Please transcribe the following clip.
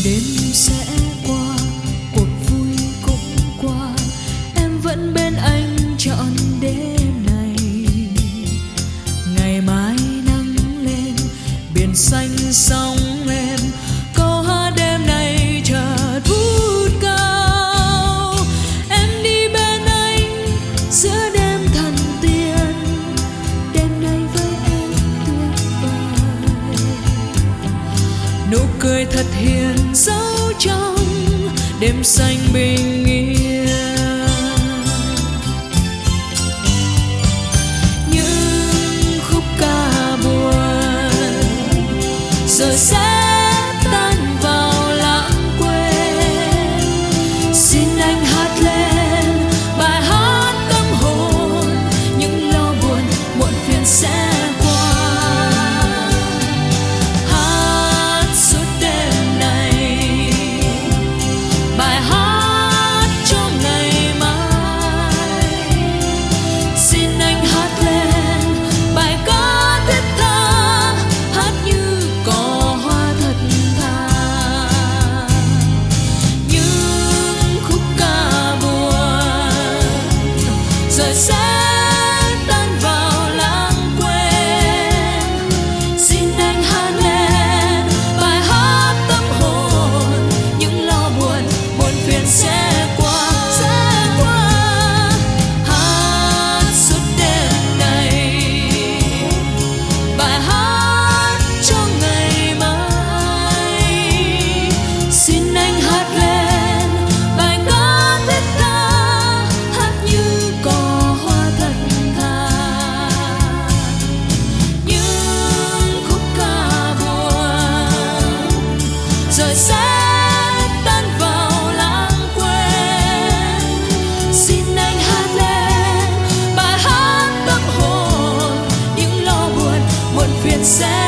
đêm sẽ qua, cuộc vui cũng qua, em vẫn bên anh trọn đêm này. Ngày mai nắng lên, biển xanh sóng êm, câu hát đêm nay chợt vút cao. Em đi bên anh giữa đêm thần tiên, đêm nay với em tuyệt vời. Nụ cười thật hiền dấu trong đêm xanh bình yên. Những khúc ca buồn rồi sẽ tan vào lãng quên. Xin anh hát lên bài hát tâm hồn, những lo buồn muộn phiền sẽ qua. Hát suốt đêm này bài hát cho ngày mai. Xin anh hát lên bài ca thiết tha, hát như cỏ hoa thật thà. Những khúc ca buồn rồi sẽ tan vào lãng quên. Xin anh hát lên bài hát tâm hồn, những lo buồn muộn phiền sẽ qua, sẽ qua. Hát suốt đêm này bài hát cho ngày mai. Xin anh hát lên bài ca thiết tha, hát như cỏ hoa thật thà. Những khúc ca buồn rồi sẽ tan vào lãng quên. Xin anh hát lên bài hát tâm hồn, những lo buồn muộn phiền sẽ